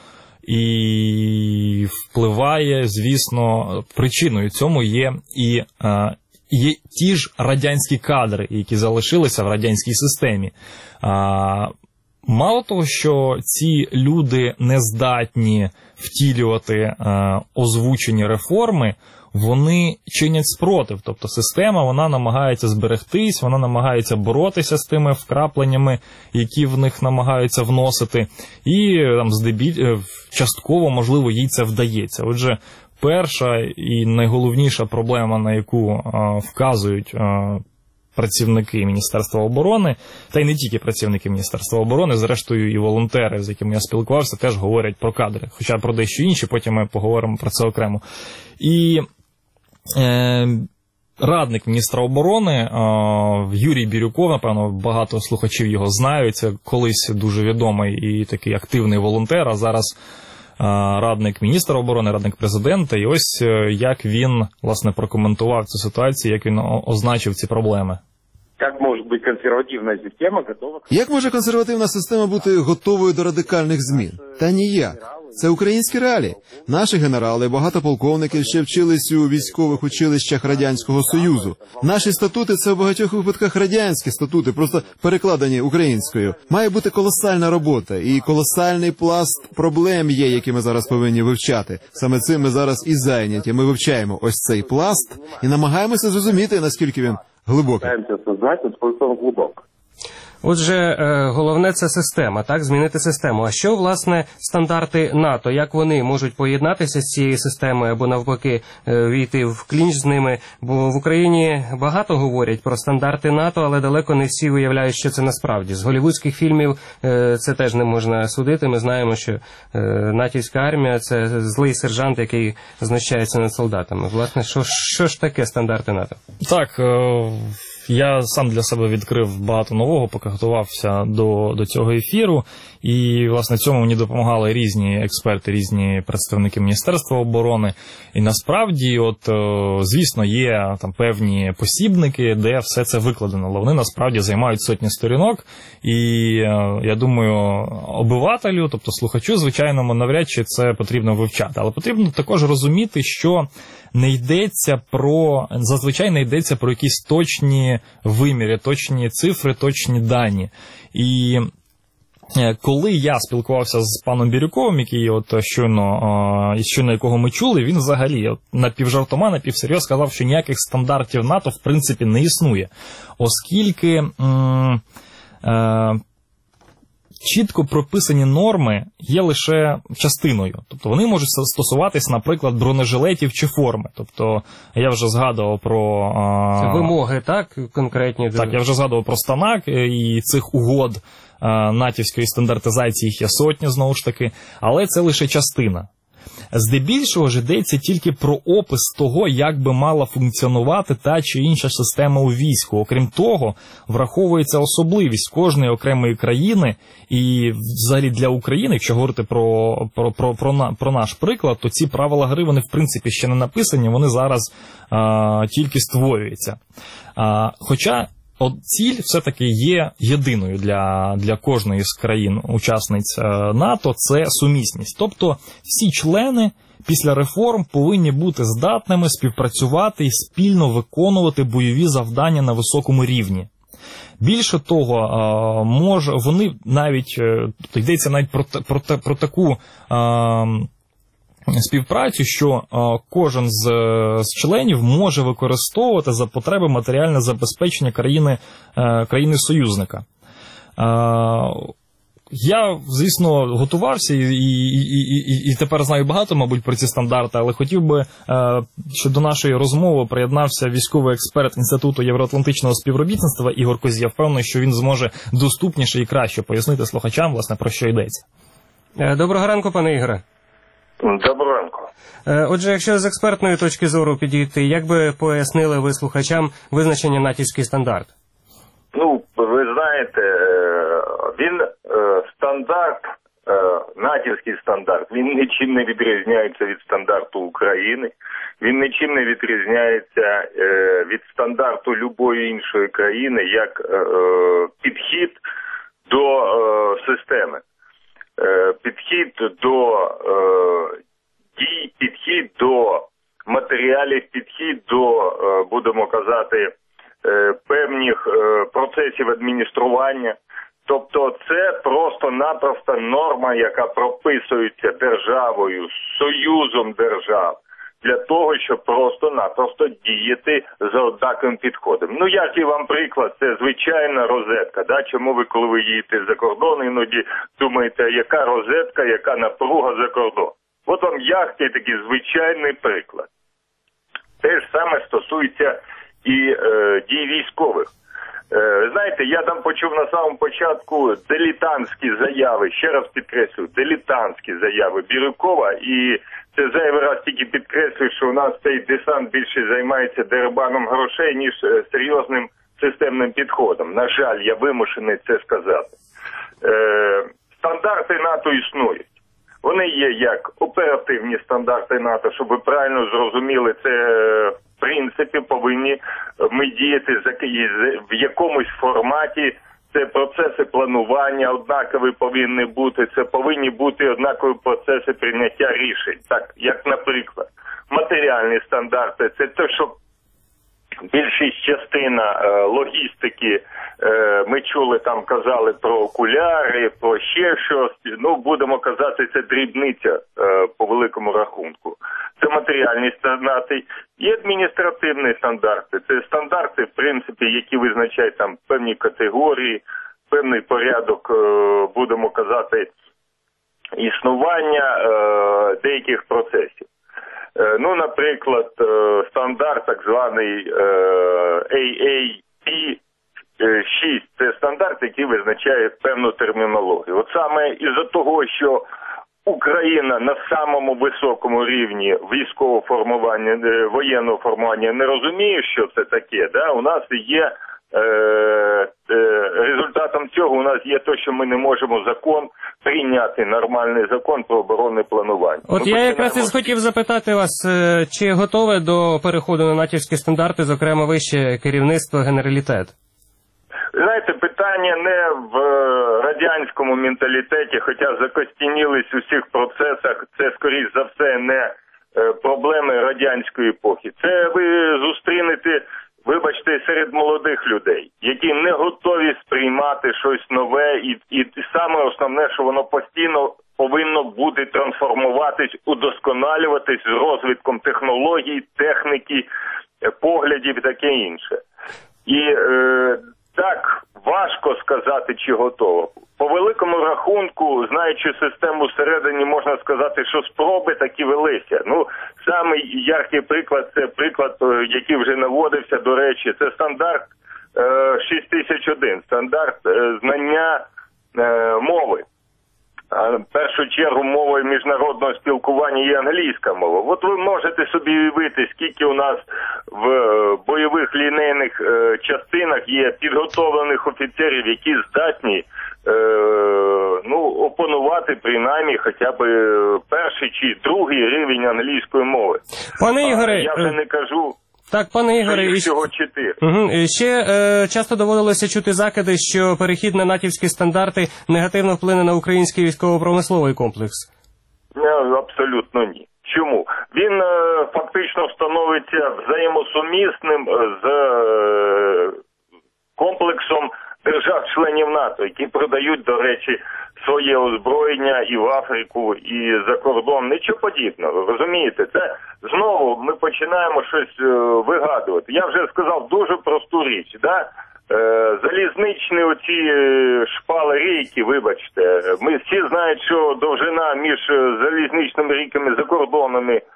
і впливає, звісно, причиною цьому є і е, є ті ж радянські кадри, які залишилися в радянській системі. Е, мало того, що ці люди не здатні втілювати е, озвучені реформи, вони чинять спротив. Тобто система, вона намагається зберегтись, вона намагається боротися з тими вкрапленнями, які в них намагаються вносити, і там здебіль частково, можливо, їй це вдається. Отже, перша і найголовніша проблема, на яку а, вказують а, працівники Міністерства оборони, та й не тільки працівники Міністерства оборони, зрештою і волонтери, з якими я спілкувався, теж говорять про кадри. Хоча про дещо інші, потім ми поговоримо про це окремо. І е, радник міністра оборони е, Юрій Бірюков, напевно, багато слухачів його знають, це колись дуже відомий і такий активний волонтер, а зараз е, радник міністра оборони, радник президента. І ось е, як він, власне, прокоментував цю ситуацію, як він означив ці проблеми. Як може бути консервативна система готова? Як може консервативна система бути готовою до радикальних змін? Та ніяк. Це українські реалії. Наші генерали, багато полковників ще вчились у військових училищах Радянського Союзу. Наші статути – це в багатьох випадках радянські статути, просто перекладені українською. Має бути колосальна робота і колосальний пласт проблем є, які ми зараз повинні вивчати. Саме цим ми зараз і зайняті. Ми вивчаємо ось цей пласт і намагаємося зрозуміти, наскільки він глибокий. Отже, головне – це система, так, змінити систему. А що, власне, стандарти НАТО, як вони можуть поєднатися з цією системою або, навпаки, війти в клінч з ними? Бо в Україні багато говорять про стандарти НАТО, але далеко не всі уявляють, що це насправді. З голлівудських фільмів це теж не можна судити. Ми знаємо, що натівська армія – це злий сержант, який знущається над солдатами. Власне, що, що ж таке стандарти НАТО? Так, я сам для себе відкрив багато нового, поки готувався до, до цього ефіру. І, власне, цьому мені допомагали різні експерти, різні представники Міністерства оборони. І насправді, от, звісно, є там певні посібники, де все це викладено. Але вони насправді займають сотні сторінок. І, я думаю, обивателю, тобто слухачу, звичайному, навряд чи це потрібно вивчати. Але потрібно також розуміти, що не йдеться про, зазвичай не йдеться про якісь точні виміри, точні цифри, точні дані. І коли я спілкувався з паном Бірюковим, який от щойно, щойно якого ми чули, він взагалі от, напівжартома, напівсерйоз сказав, що ніяких стандартів НАТО в принципі не існує, оскільки м- е- чітко прописані норми є лише частиною. Тобто вони можуть стосуватись, наприклад, бронежилетів чи форми. Тобто я вже згадував про... Це вимоги, так? Конкретні? Так, я вже згадував про станак і цих угод натівської стандартизації, їх є сотні, знову ж таки. Але це лише частина. Здебільшого ж йдеться тільки про опис того, як би мала функціонувати та чи інша система у війську. Окрім того, враховується особливість кожної окремої країни, і взагалі для України, якщо говорити про, про, про, про, про наш приклад, то ці правила гри, вони в принципі ще не написані, вони зараз а, тільки створюються. А, хоча От ціль все-таки є єдиною для, для кожної з країн-учасниць НАТО – це сумісність. Тобто всі члени після реформ повинні бути здатними співпрацювати і спільно виконувати бойові завдання на високому рівні. Більше того, може, вони навіть, йдеться навіть про, про, про таку співпрацю, що кожен з, з членів може використовувати за потреби матеріальне забезпечення країни, країни-союзника. Я, звісно, готувався і, і, і, і, і тепер знаю багато, мабуть, про ці стандарти, але хотів би, щоб до нашої розмови приєднався військовий експерт Інституту євроатлантичного співробітництва Ігор Козій. Я впевнений, що він зможе доступніше і краще пояснити слухачам, власне, про що йдеться. Доброго ранку, пане Ігоре. Доброго ранку. Отже, якщо з експертної точки зору підійти, як би пояснили ви слухачам визначення натівський стандарт? Ну, ви знаєте, він стандарт, натівський стандарт, він нічим не відрізняється від стандарту України, він нічим не відрізняється від стандарту будь-якої іншої країни, як підхід до системи, підхід до дій, підхід до матеріалів, підхід до, будемо казати, певних процесів адміністрування. Тобто це просто-напросто норма, яка прописується державою, союзом держав, для того, щоб просто-напросто діяти за однаковим підходом. Ну, який вам приклад, це звичайна розетка. Да? Чому ви, коли ви їдете за кордон, іноді думаєте, яка розетка, яка напруга за кордон? От вам яркий такий звичайний приклад. Те ж саме стосується і е, дій військових. Е, знаєте, я там почув на самому початку дилетантські заяви, ще раз підкреслюю, дилетантські заяви Бірюкова, і це зайвий раз тільки підкреслюю, що у нас цей десант більше займається дерибаном грошей, ніж серйозним системним підходом. На жаль, я вимушений це сказати. Е, стандарти НАТО існують. Вони є як оперативні стандарти НАТО, щоб ви правильно зрозуміли, це в принципі повинні ми діяти в якомусь форматі, це процеси планування однакові повинні бути, це повинні бути однакові процеси прийняття рішень. Так, як, наприклад, матеріальні стандарти, це те, що більшість частина е, логістики, е, ми чули, там казали про окуляри, про ще щось, ну, будемо казати, це дрібниця е, по великому рахунку. Це матеріальні стандарти і адміністративні стандарти. Це стандарти, в принципі, які визначають там певні категорії, певний порядок, е, будемо казати, існування е, деяких процесів. Ну, наприклад, стандарт так званий ей ей пі шість, це стандарт, який визначає певну термінологію. От саме із-за того, що Україна на самому високому рівні військового формування, воєнного формування не розуміє, що це таке, да? У нас є е, е, результатом цього у нас є те, що ми не можемо закон прийняти, нормальний закон про оборонне планування. От ну, я якраз і хотів запитати вас, чи готове до переходу на натівські стандарти, зокрема вище керівництво, генералітет? Знаєте, питання не в радянському менталітеті, хоча закостенілись у всіх процесах, це, скоріш за все, не проблеми радянської епохи. Це ви зустрінете, вибачте, серед молодих людей, які не готові сприймати щось нове, і, і саме основне, що воно постійно повинно буде трансформуватись, удосконалюватись з розвитком технологій, техніки, поглядів і таке інше. І е, так важко сказати, чи готово. По великому рахунку, знаючи систему всередині, можна сказати, що спроби такі велися. Ну, самий яркий приклад, це приклад, який вже наводився, до речі, це стандарт е, шість тисяч один, стандарт е, знання е, мови. А в першу чергу мовою міжнародного спілкування є англійська мова. От ви можете собі уявити, скільки у нас в бойових лінейних е, частинах є підготовлених офіцерів, які здатні е, ну, опанувати принаймні хоча б перший чи другий рівень англійської мови. Пане Ігоре, а я вже не кажу... Так, пане Ігоре, їх всього чотири. Угу. Ще е, часто доводилося чути закиди, що перехід на натівські стандарти негативно вплине на український військово-промисловий комплекс. Не, абсолютно ні. Чому? Він е, фактично становиться взаємосумісним з е, комплексом держав-членів НАТО, які продають, до речі, своє озброєння і в Африку, і за кордон. Нічого подібного, розумієте? Це знову ми починаємо щось е, вигадувати. Я вже сказав дуже просту річ, да? Е, залізничні оці е, шпали рейки, вибачте, ми всі знають, що довжина між залізничними рейками за кордонами е,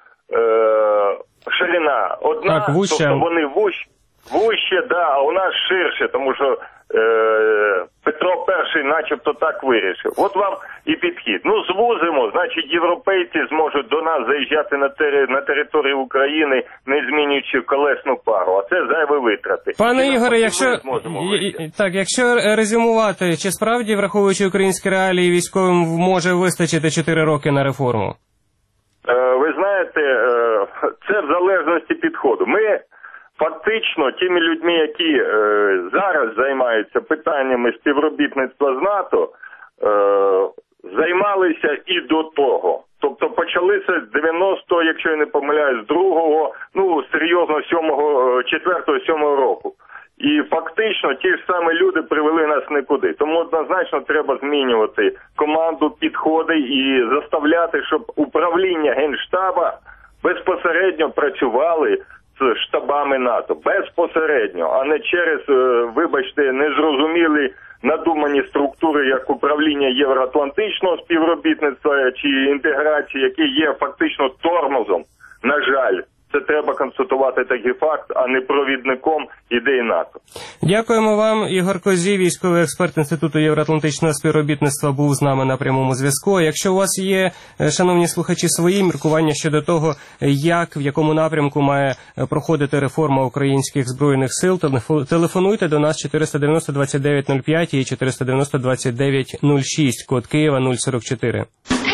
ширина одна, так, вуща. Тобто вони вущі. Вуще, да, а у нас ширше, тому що е, Петро Перший начебто так вирішив. От вам і підхід. Ну, звузимо, значить, європейці зможуть до нас заїжджати на, тери, на територію України, не змінюючи колесну пару, а це зайві витрати. Пане Ігоре, якщо, так, якщо резюмувати, чи справді, враховуючи українські реалії, військовим може вистачити чотири роки на реформу? Е, ви знаєте, е, це в залежності підходу. Ми фактично, тими людьми, які е, зараз займаються питаннями співробітництва з НАТО, е, займалися і до того. Тобто почалися з дев'яностого, якщо я не помиляюсь, з другого, ну, серйозно, сьомого, четвертого, сьомого року. І фактично ті ж самі люди привели нас нікуди. Тому однозначно треба змінювати команду, підходи і заставляти, щоб управління Генштаба безпосередньо працювали з штабами НАТО, безпосередньо, а не через, вибачте, незрозумілі надумані структури, як управління євроатлантичного співробітництва чи інтеграції, які є фактично тормозом, на жаль. Це треба констатувати такий факт, а не провідником ідей НАТО. Дякуємо вам. Ігор Козій, військовий експерт Інституту євроатлантичного співробітництва, був з нами на прямому зв'язку. Якщо у вас є, шановні слухачі, свої міркування щодо того, як, в якому напрямку має проходити реформа українських Збройних сил, то телефонуйте до нас чотириста дев'яносто двадцять дев'ять нуль п'ять і чотириста дев'яносто двадцять дев'ять нуль шість, код Києва нуль сорок чотири.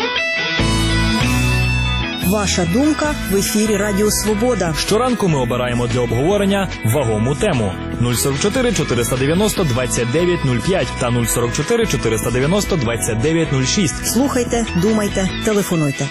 Ваша думка в ефірі Радіо Свобода. Щоранку ми обираємо для обговорення вагому тему. нуль сорок чотири чотириста дев'яносто двадцять дев'ять нуль п'ять та нуль сорок чотири чотириста дев'яносто двадцять дев'ять нуль шість. Слухайте, думайте, телефонуйте.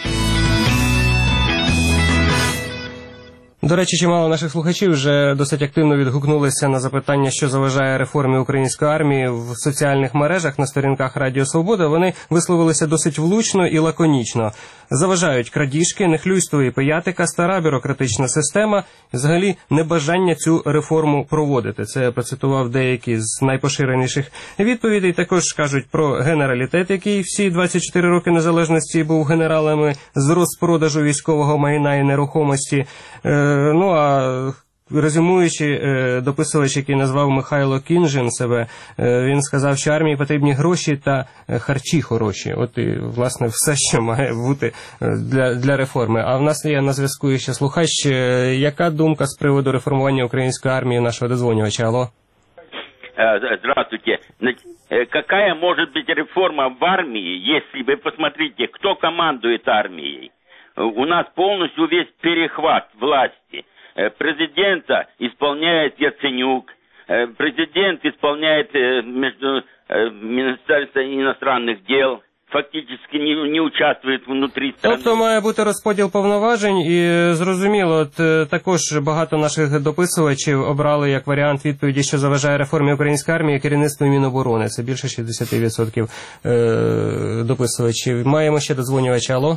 До речі, чимало наших слухачів вже досить активно відгукнулися на запитання, що заважає реформі української армії в соціальних мережах на сторінках Радіо Свобода. Вони висловилися досить влучно і лаконічно. Заважають крадіжки, нехлюйство і пиятика, стара бюрократична система, взагалі небажання цю реформу проводити. Це я процитував деякі з найпоширеніших відповідей. Також кажуть про генералітет, який всі двадцять чотири роки незалежності був генералами з розпродажу військового майна і нерухомості. Ну, а резюмуючи, дописувач, який назвав Михайло Кінжин себе, він сказав, що армії потрібні гроші та харчі хороші. От і, власне, все, що має бути для, для реформи. А в нас є на зв'язку ще слухач. Яка думка з приводу реформування української армії нашого дозвонювача? Алло? Здравствуйте. Какая может быть реформа в армии, если вы посмотрите, кто командует армией? У нас полностью весь перехват власти. Президента исполняет Яценюк, президент исполняет между Министерство иностранных дел, фактически не, не участвует внутри страны. Тобто має бути розподіл повноважень, і зрозуміло, от також багато наших дописувачів обрали як варіант відповіді, що заважає реформі української армії, керівництво Міноборони. Це більше шістдесят відсотків дописувачів. Маємо ще додзвонювача. Алло?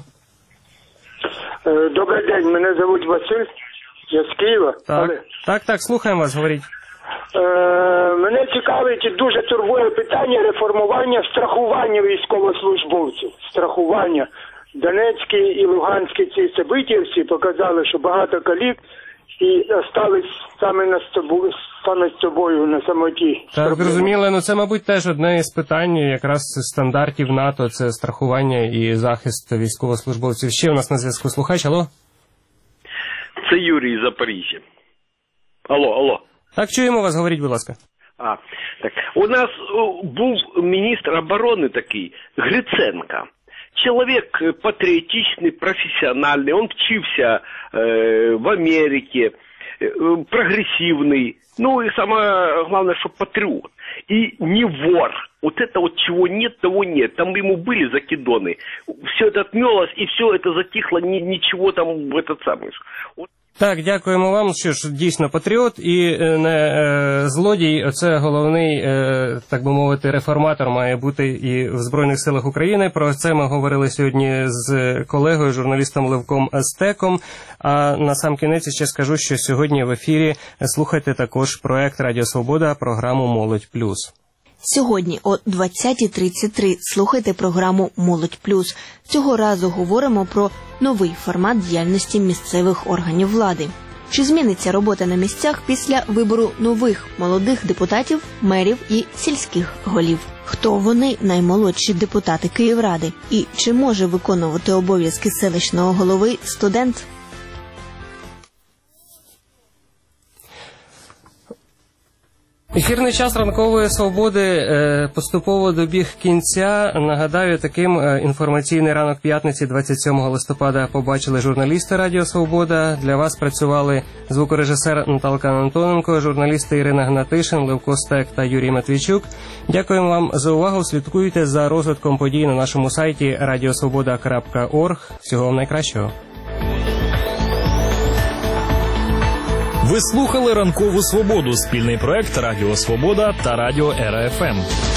Добрий день, мене звуть Василь, я з Києва. Так, Але... так, так, слухаємо вас, говоріть. Е, мене цікавить і дуже турбує питання реформування страхування військовослужбовців. Страхування. Донецькі і Луганські ці события всі показали, що багато калік і остались саме на собою, саме з собою на самоті. Так, зрозуміло, ну це, мабуть, теж одне із питань якраз стандартів НАТО, це страхування і захист військовослужбовців. Ще у нас на зв'язку слухач, алло? Це Юрій із Запоріжжя. Алло, алло. Так, чуємо вас, говоріть, будь ласка. А, так. У нас був міністр оборони такий, Гриценко. Чоловік патріотичний, професіональний, він вчився е, в Америці, е, прогресивний, ну і саме головне, що патріот. І не вор. Вот это вот чего нет, того нет. Там ему были закидоны. Все это отмелось, и все это затихло, ни, ничего там в этот самый. Вот. Так, дякуємо вам, що ж дійсно патріот і не е, злодій. Оце головний, е, так би мовити, реформатор має бути і в Збройних силах України. Про це ми говорили сьогодні з колегою, журналістом Левком Стеком. А на сам кінець ще скажу, що сьогодні в ефірі слухайте також проект Радіо Свобода, програму «Молодь плюс». Сьогодні о двадцятій тридцять три слухайте програму «Молодь плюс». Цього разу говоримо про новий формат діяльності місцевих органів влади. Чи зміниться робота на місцях після вибору нових молодих депутатів, мерів і сільських голів? Хто вони, наймолодші депутати Київради? І чи може виконувати обов'язки селищного голови студент? Ефірний час ранкової свободи е, поступово добіг кінця. Нагадаю, таким е, інформаційний ранок п'ятниці двадцять сьомого листопада побачили журналісти Радіо Свобода. Для вас працювали звукорежисер Наталка Антоненко, журналісти Ірина Гнатишин, Левко Стек та Юрій Матвійчук. Дякуємо вам за увагу. Слідкуйте за розвитком подій на нашому сайті радіосвобода крапка орг. Всього вам найкращого. Ви слухали «Ранкову свободу» – спільний проект Радіо Свобода та Радіо Ера Еф Ем.